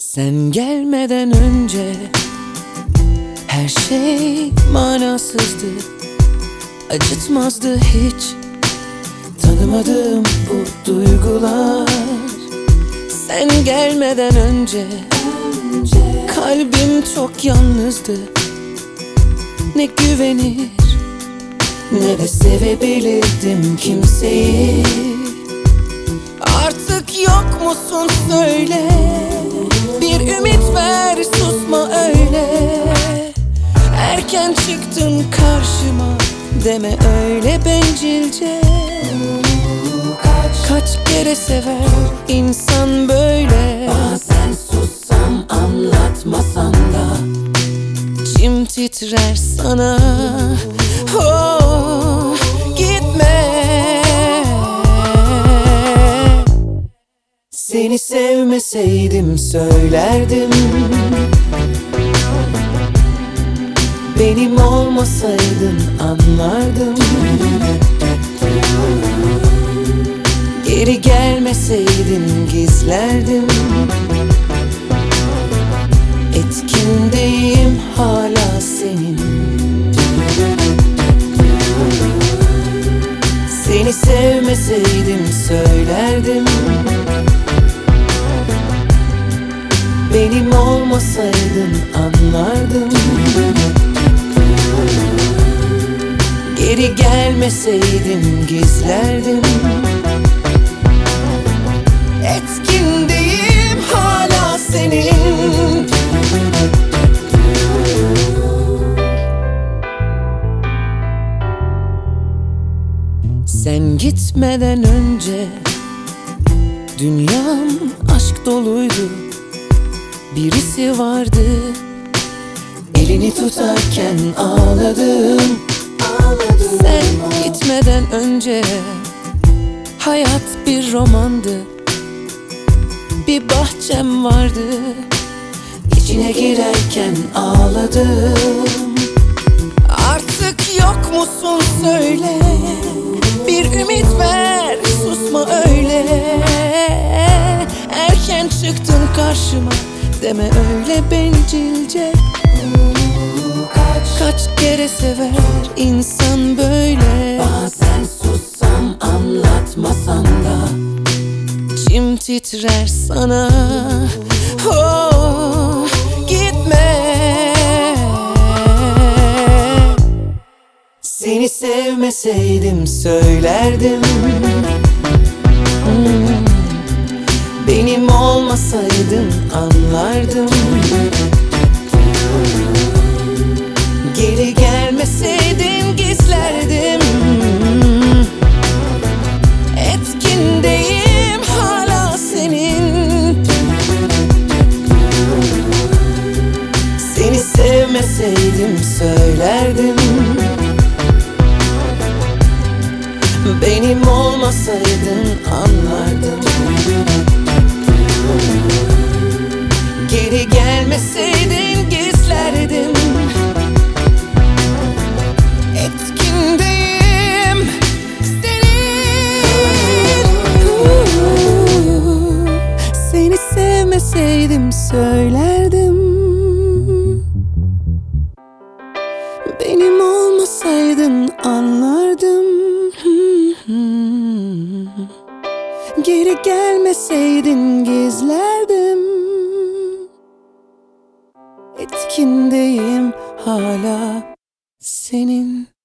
Sen gelmeden önce her şey manasızdı, acıtmazdı hiç. Tanımadığım bu duygular. Sen gelmeden önce kalbim çok yalnızdı. Ne güvenir ne de sevebilirdim kimseyi. Artık yok musun söyle, bir ümit ver, susma öyle. Erken çıktın karşıma, deme öyle bencilce. Kaç kere sever insan böyle. Bazen sussam anlatmasam da İçim titrer sana. Oh, gitme. Seni sevmeseydim söylerdim, benim olmasaydın anlardım. Geri gelmeseydin gizlerdim. Etkindeyim hala senin. Seni sevmeseydim söylerdim, benim olmasaydın anlardım. Geri gelmeseydin gizlerdim. Etkindeyim hala senin. Sen gitmeden önce dünyam aşk doluydu. Birisi vardı, elini tutarken ağladım. Sen gitmeden önce hayat bir romandı. Bir bahçem vardı, içine girerken ağladım. Artık yok musun söyle, bir ümit ver, susma öyle. Erken çıktın karşıma, deme öyle bencilce. Kaç kere sever insan böyle. bazen sussam anlatmasam da İçim titrer sana. Oh, gitme. Seni sevmeseydim söylerdim, benim olmasaydın anlardım. Geri gelmeseydin gizlerdim. Etkindeyim hala senin. Seni sevmeseydim söylerdim, benim olmasaydın anlardım. Geri gelmeseydin gizlerdim. Etkindeyim senin. Seni sevmeseydim söylerdim, benim olmasaydın anlardım. Geri gelmeseydin gizlerdim. Etkindeyim hala senin.